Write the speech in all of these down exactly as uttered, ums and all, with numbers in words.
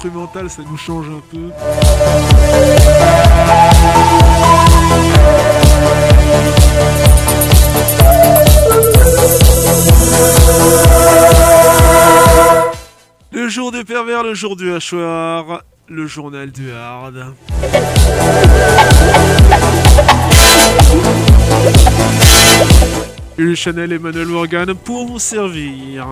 instrumental, ça nous change un peu. Le jour du pervers, le jour du hachoir, le journal du hard. Jules Chanel et Manuel Morgan pour vous servir.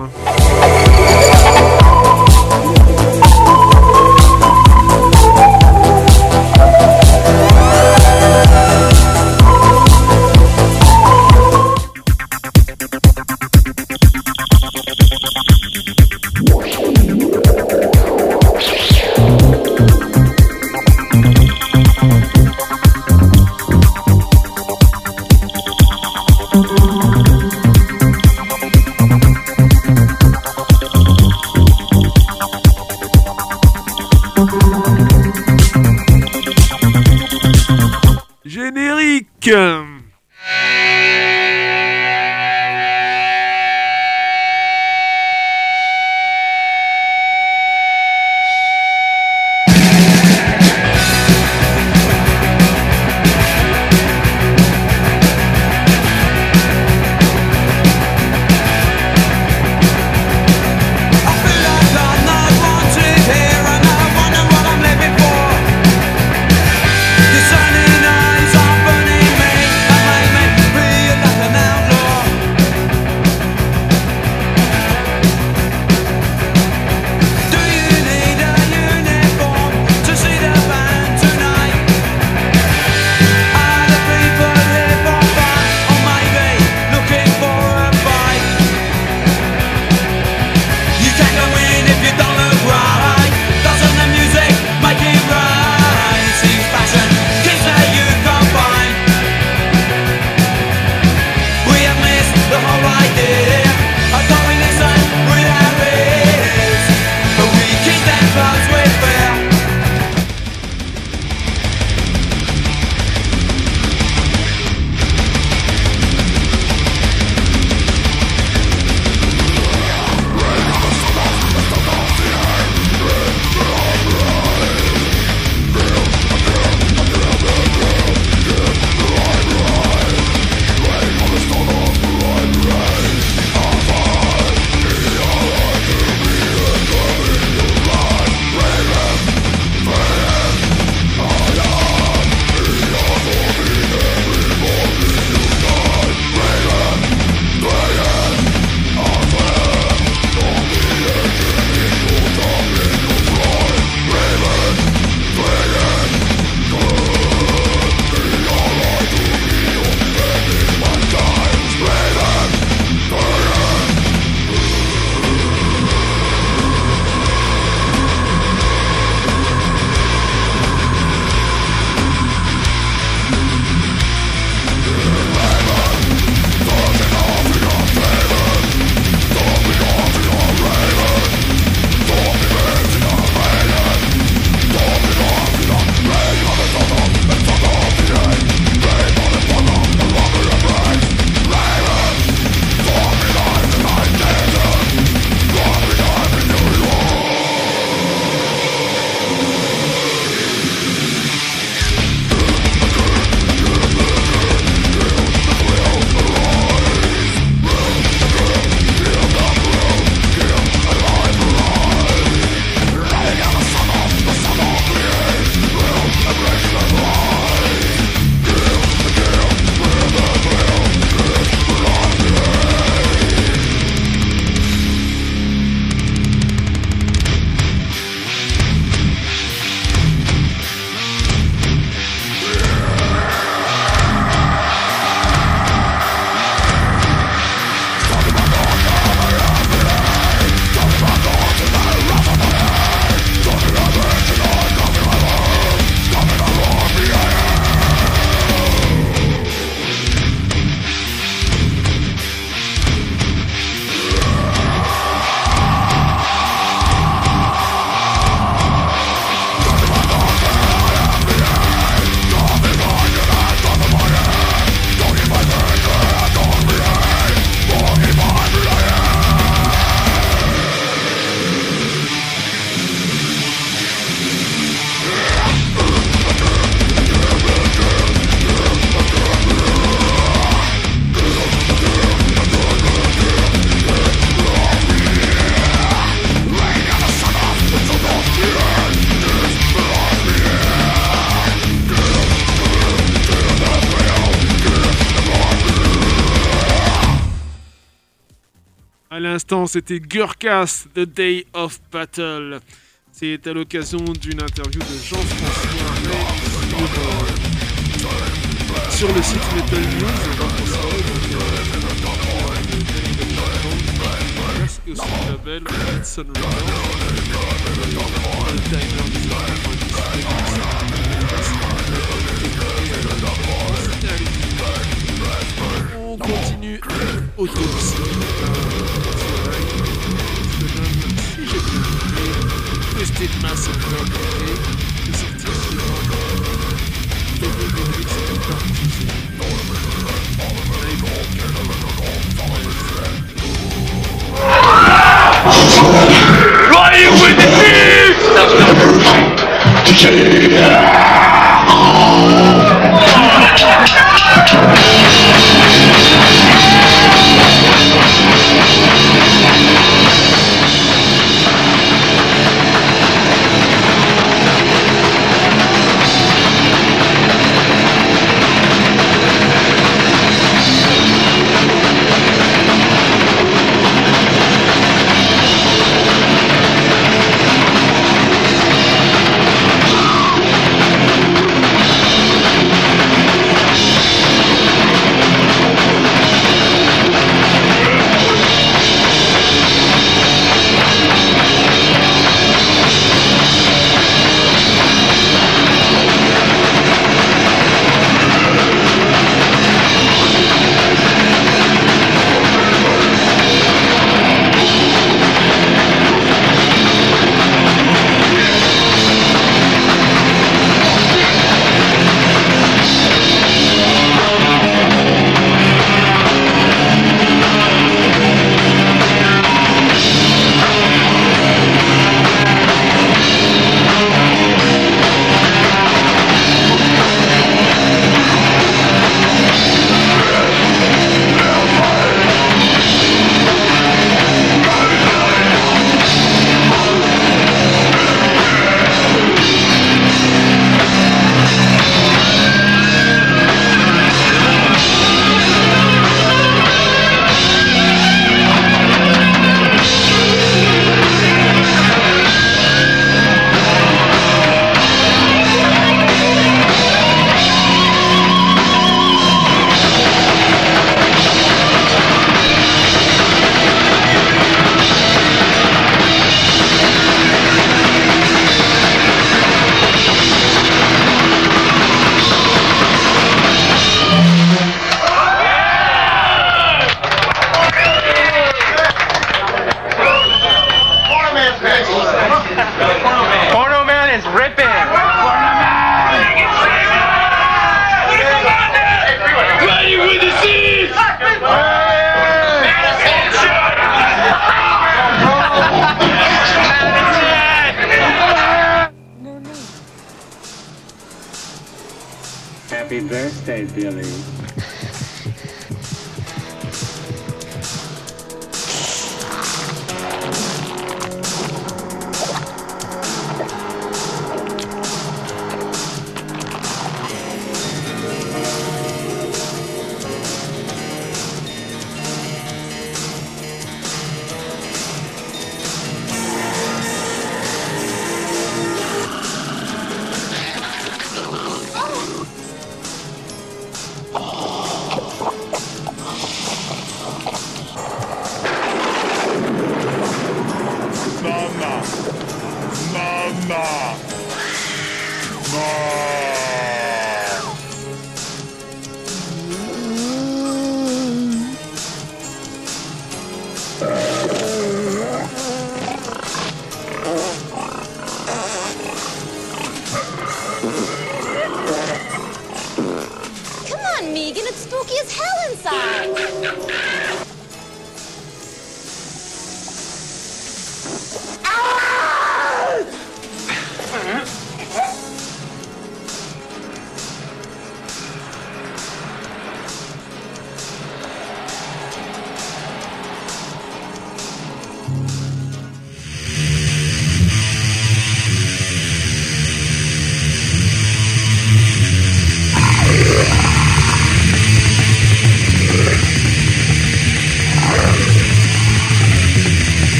À l'instant, c'était Gurkas, The Day of Battle. C'est à l'occasion d'une interview de Jean-François Ray sur, euh, sur le site Metal News. Jean-François Ray, donc, euh, et aussi le label Hudson Records. On continue Autopsie. Si j'ai bien compris, Twisted Massacre de sortir sur le Netflix et partie. Riding with the thieves! Happy birthday, Billy.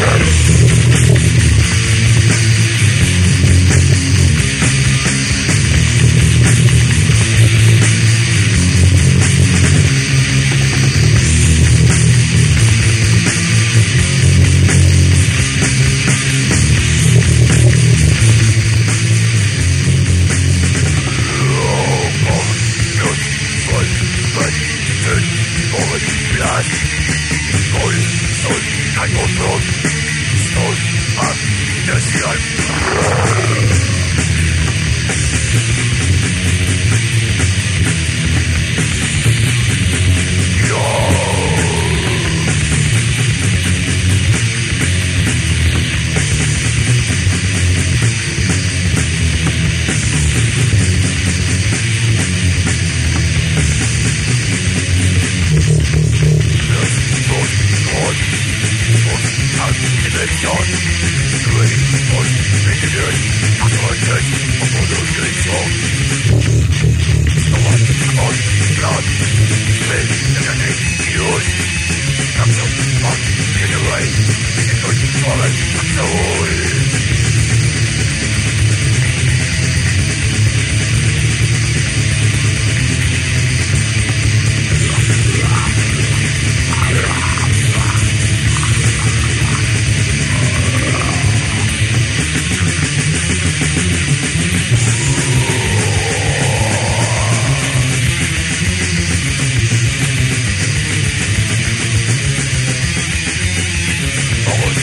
Almost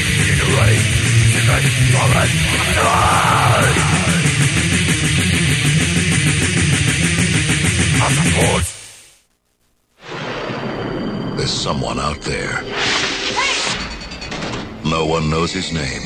There's someone out there. No one knows his name.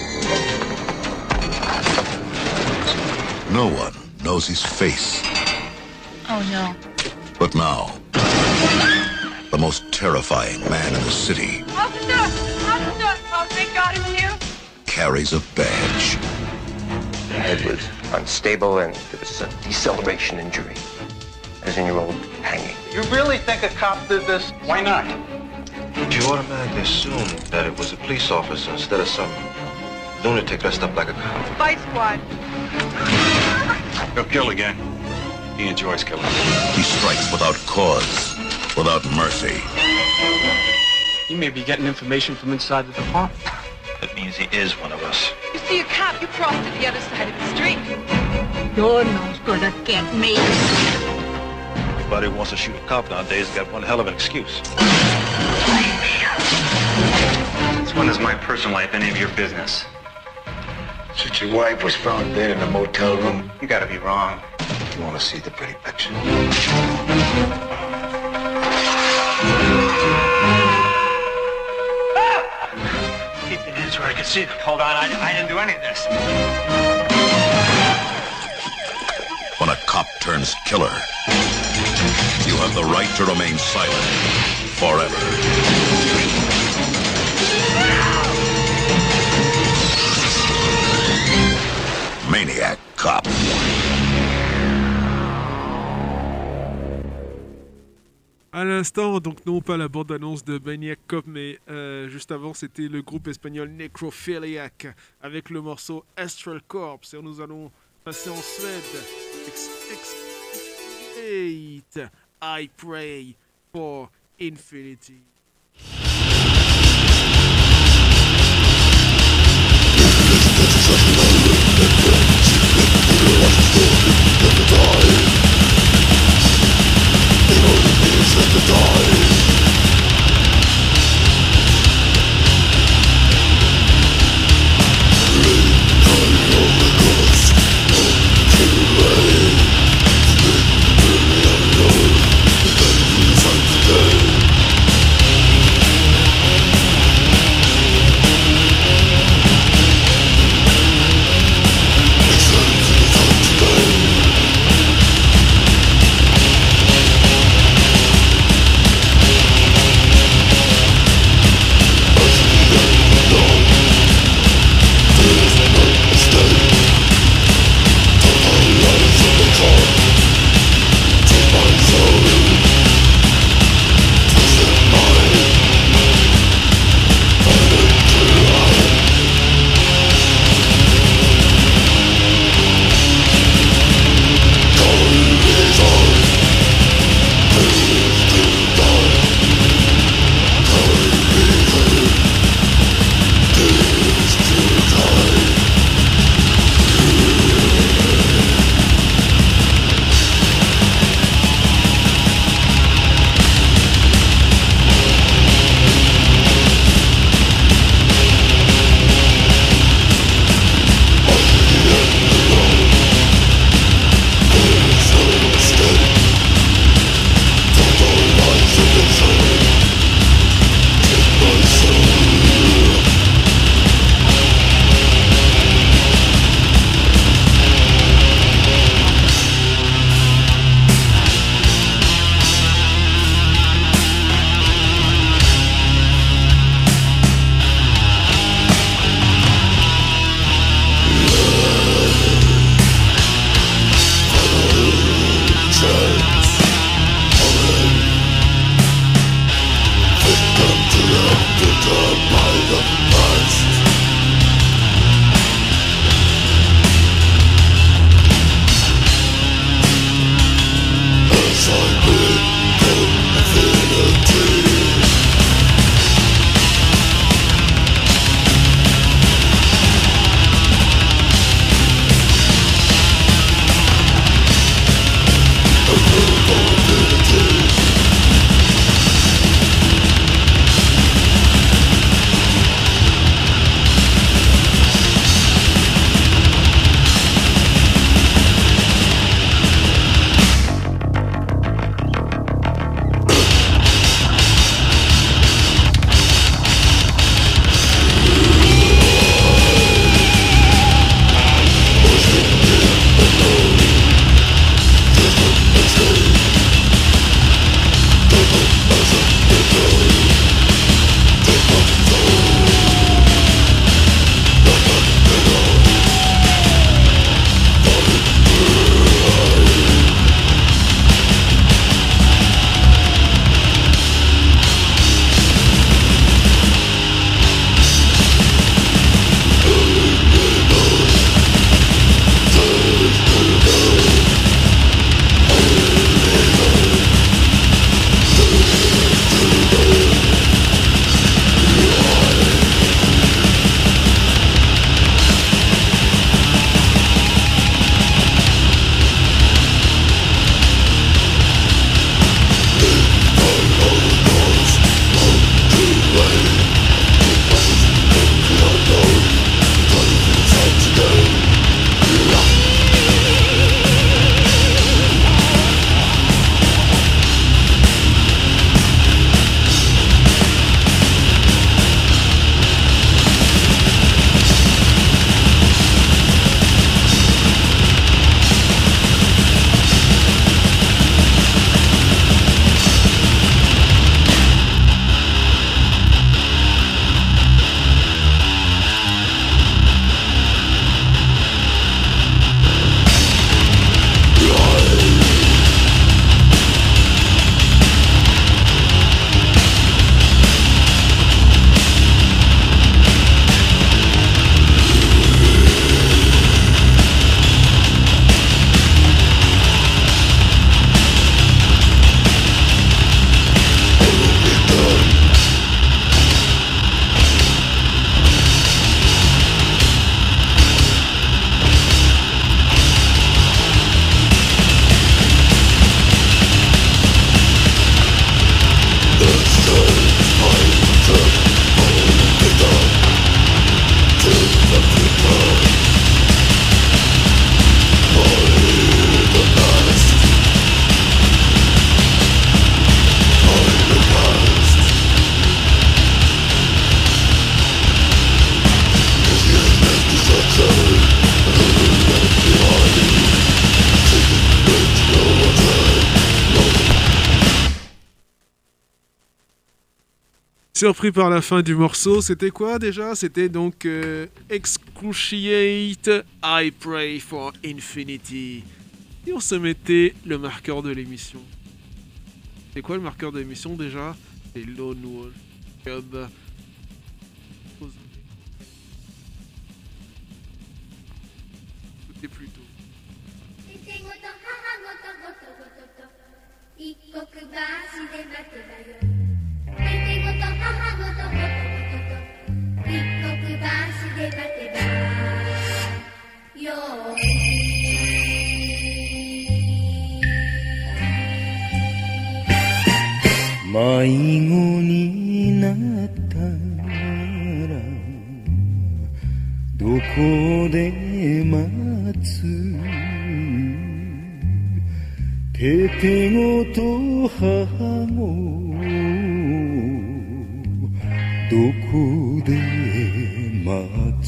No one knows his face. Oh, no. But now, the most terrifying man in the city Officer! Officer! Oh, thank God it's you. carries a badge. The head was unstable and there was a deceleration injury, as in your old hanging. You really think a cop did this? Why not? You automatically assume that it was a police officer instead of some lunatic dressed up like a cop. Fight squad. He'll kill again. He enjoys killing. He strikes without cause, without mercy. You may be getting information from inside the department. That means he is one of us. You see a cop, you cross to the other side of the street. You're not gonna get me. Everybody who wants to shoot a cop nowadays has got one hell of an excuse. Since when is my personal life any of your business? Since your wife was found dead in a motel room. You gotta be wrong. You want to see the pretty picture? Keep your hands where I can see them. Hold on, I, I didn't do any of this. When a cop turns killer, you have the right to remain silent forever. Maniac Cop. À l'instant, donc non pas la bande-annonce de Maniac Cop, mais euh, juste avant, c'était le groupe espagnol Necrophiliac avec le morceau Astral Corpse. Et nous allons passer en Suède. Ex- ex- eight. I pray for infinity. Today Surpris par la fin du morceau, c'était quoi déjà? C'était donc euh, Excruciate, I Pray for Infinity. Et on se mettait le marqueur de l'émission. C'est quoi le marqueur de l'émission déjà? C'est Lone Wolf Cub. Écoutez plutôt. 一国橋で待てばよ手ごと母ごとごとごとごと一国橋で待てばよ迷子になったらどこで待つててごと母ごどこで待つ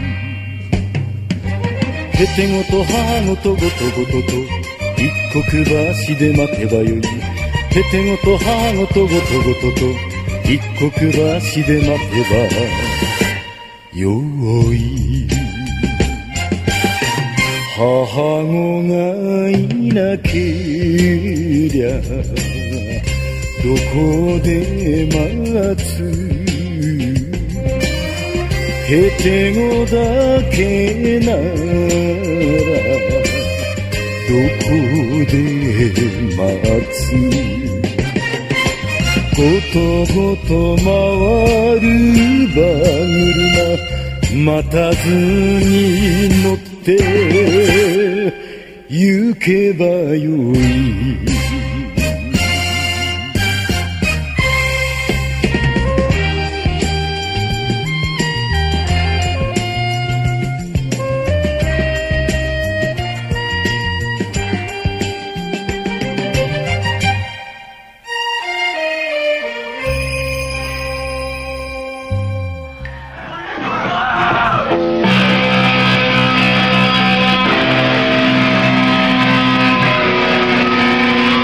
ててごと母ごとごとごとと一国橋で待てばよいててごと母ごとごとごとと一国橋で待てばよい母子がいなけりゃどこで待つててごだけならどこで待つごとごと回る馬車待たずに乗って行けばよい 「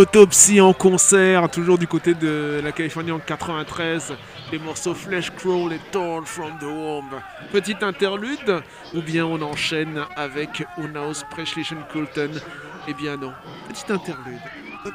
Autopsy en concert, toujours du côté de la Californie en quatre-vingt-treize. Les morceaux Flesh Crawl et Torn from the Womb. Petite interlude, ou bien on enchaîne avec Unaus Presley Colton. Eh bien non, petite interlude. Hop.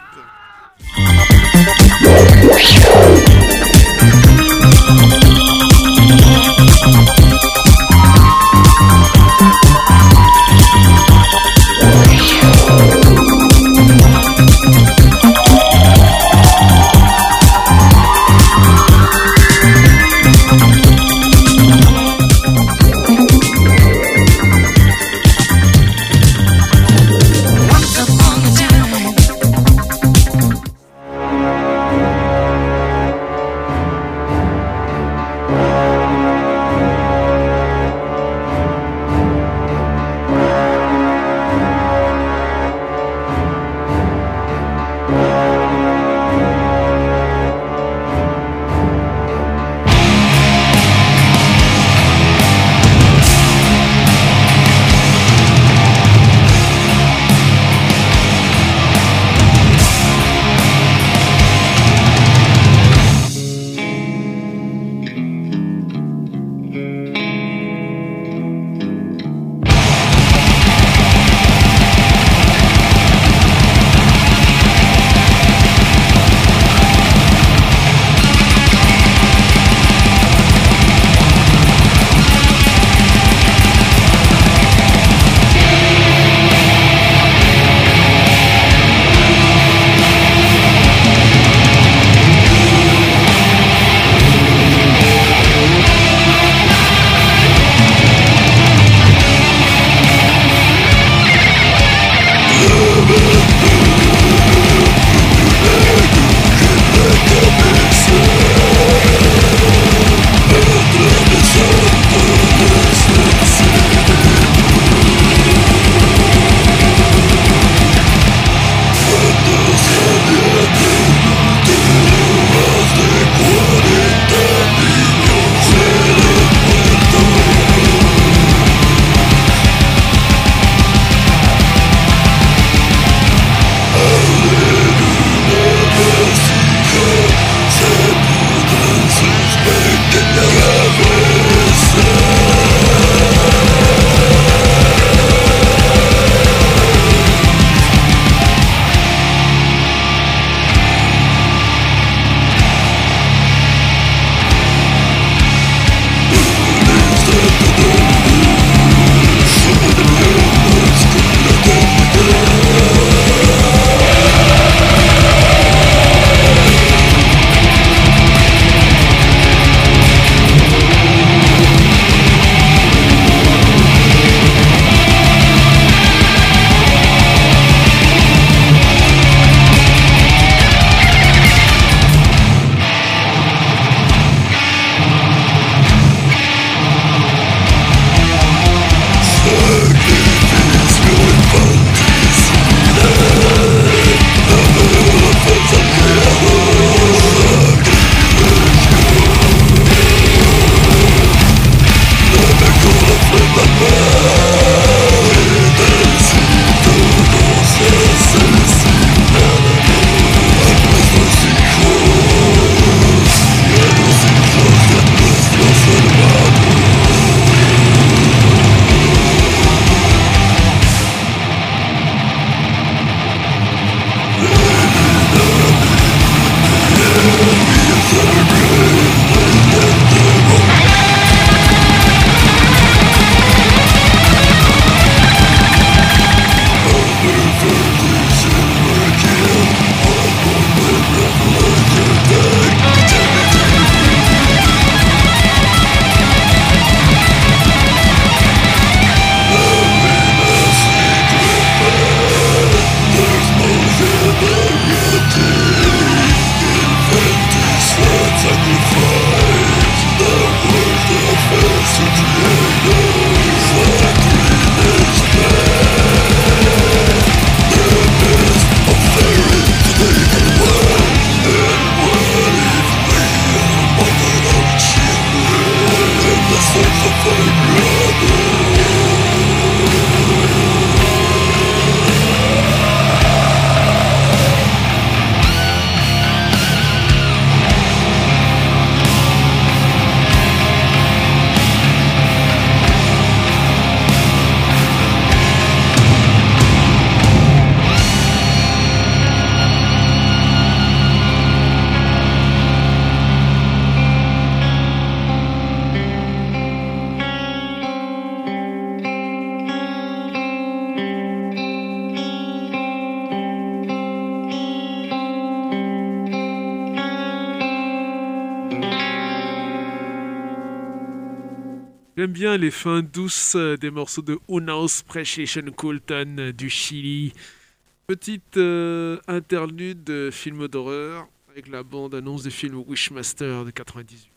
J'aime bien les fins douces des morceaux de Unaus Precision Coulton du Chili. Petite euh, interlude de film d'horreur avec la bande-annonce du film Wishmaster de quatre-vingt-dix-huit.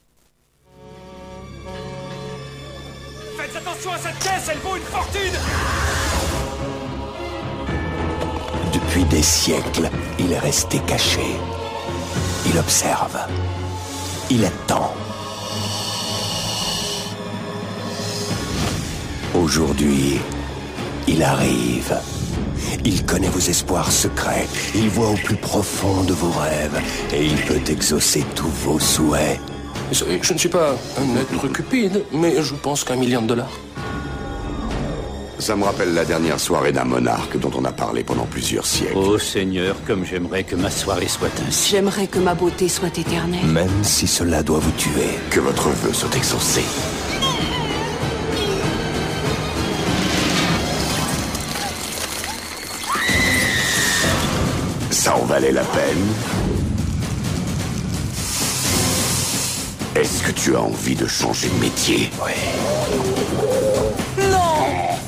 Faites attention à cette caisse, elle vaut une fortune! Depuis des siècles, il est resté caché. Il observe. Il attend. Aujourd'hui, il arrive. Il connaît vos espoirs secrets. Il voit au plus profond de vos rêves. Et il peut exaucer tous vos souhaits. Je ne suis pas un être cupide, mais je pense qu'un million de dollars. Ça me rappelle la dernière soirée d'un monarque dont on a parlé pendant plusieurs siècles. Oh Seigneur, comme j'aimerais que ma soirée soit ainsi. J'aimerais que ma beauté soit éternelle. Même si cela doit vous tuer. Que votre vœu soit exaucé. Ça en valait la peine? Est-ce que tu as envie de changer de métier? Oui. Non!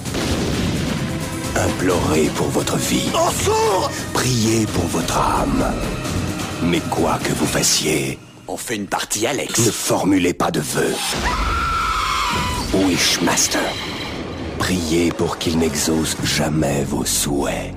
Implorez pour votre vie. Au secours! Priez pour votre âme. Mais quoi que vous fassiez, on fait une partie, Alex. Ne formulez pas de vœux. Wishmaster, priez pour qu'il n'exauce jamais vos souhaits.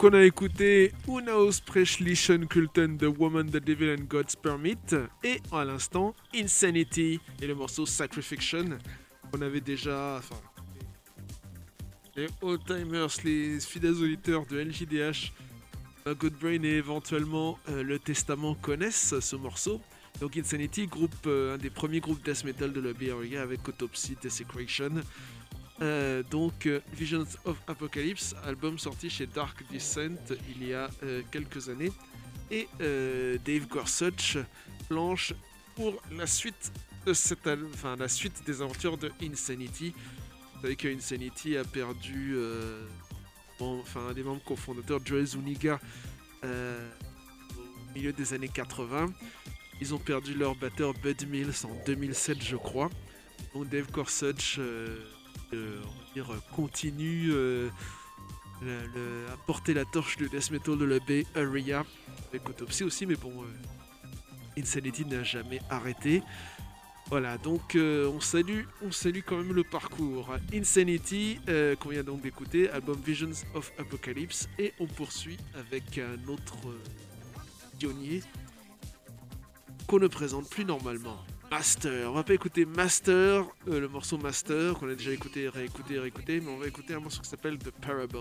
on a écouté Unausprechlichen Kulten, The Woman, The Devil and God's Permit, et à l'instant Insanity et le morceau Sacrifiction. On avait déjà, enfin, les old-timers, les fidèles auditeurs de L J D H, Good Brain et éventuellement euh, Le Testament connaissent ce morceau. Donc Insanity, groupe, euh, un des premiers groupes death metal de la Bay Area avec Autopsy, Desecration. Euh, donc euh, Visions of Apocalypse, album sorti chez Dark Descent il y a euh, quelques années. Et euh, Dave Gorsuch planche pour la suite de cette al- enfin la suite des aventures de Insanity. Vous savez que Insanity a perdu euh, bon, enfin un des membres cofondateurs, Joey Zuniga, euh, au milieu des années quatre-vingts. Ils ont perdu leur batteur Bud Mills en deux mille sept, je crois. Donc Dave Gorsuch euh, euh, on va dire, continue euh, le, le, à porter la torche du death metal de la Bay Area avec Autopsy aussi, mais bon, euh, Insanity n'a jamais arrêté. Voilà, donc euh, on salue, on salue quand même le parcours. Insanity, euh, qu'on vient donc d'écouter, album Visions of Apocalypse, et on poursuit avec un autre euh, pionnier qu'on ne présente plus normalement. Master, on va pas écouter Master, euh, le morceau Master qu'on a déjà écouté, réécouté, réécouté, mais on va écouter un morceau qui s'appelle The Parable.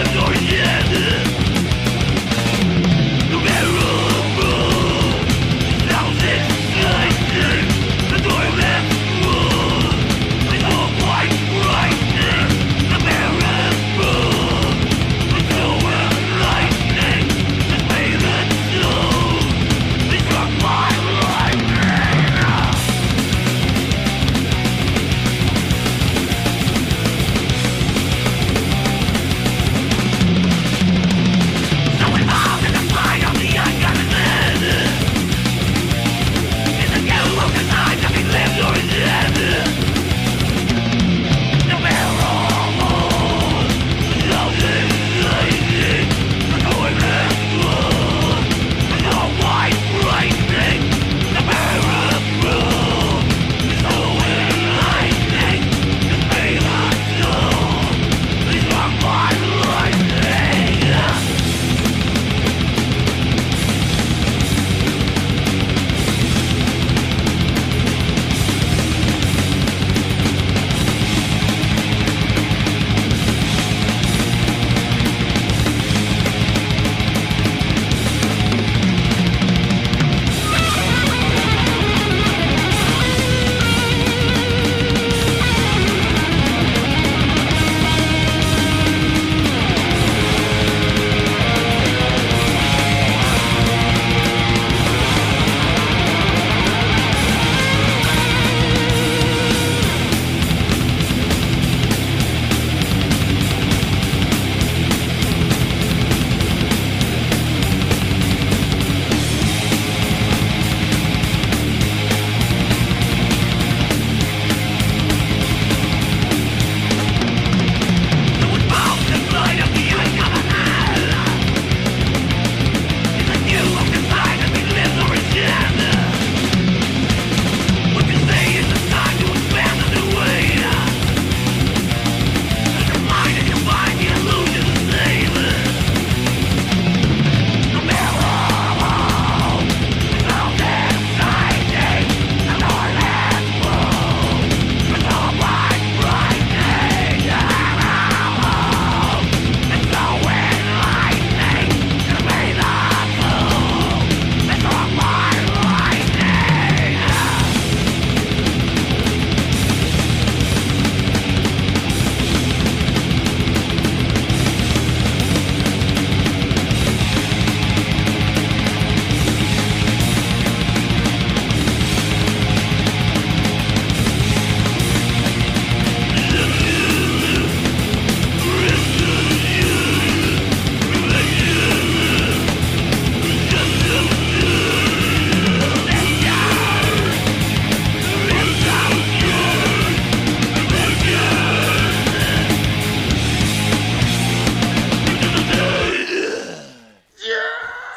The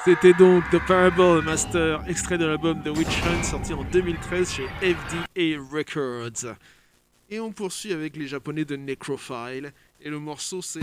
C'était donc The Parable Master, extrait de l'album The Witch Hunt, sorti en deux mille treize chez F D A Records. Et on poursuit avec les japonais de Necrophile, et le morceau c'est...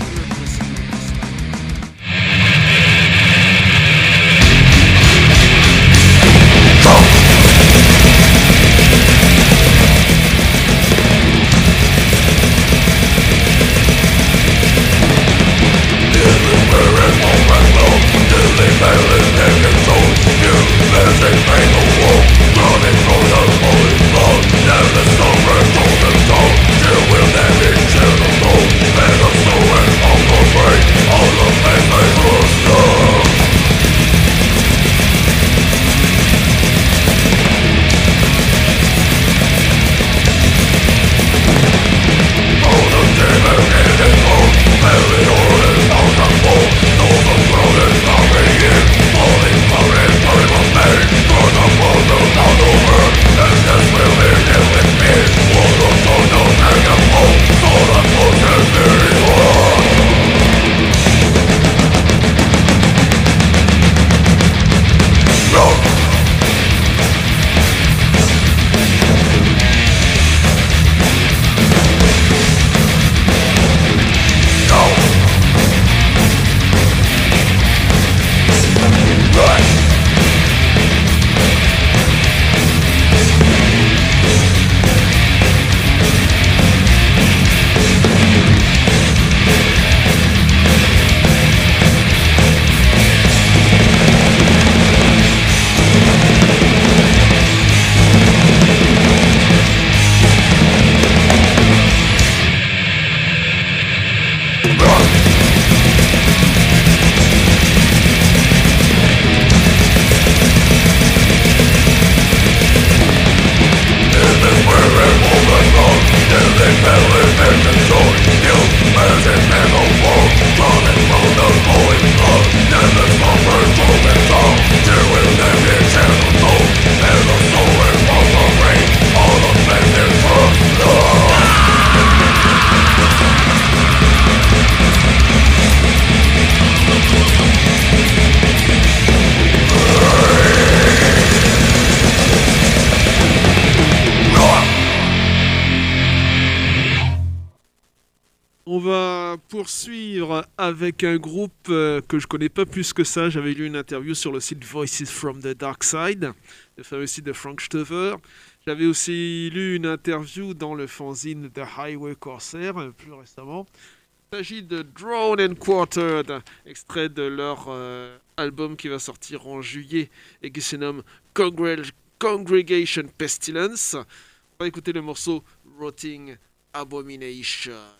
Avec un groupe euh, que je connais pas plus que ça. J'avais lu une interview sur le site Voices from the Dark Side, le fameux site de Frank Stover. J'avais aussi lu une interview dans le fanzine The Highway Corsair, euh, plus récemment. Il s'agit de Drawn and Quartered, extrait de leur euh, album qui va sortir en juillet et qui se nomme Congreg- Congregation Pestilence. On va écouter le morceau Rotting Abomination.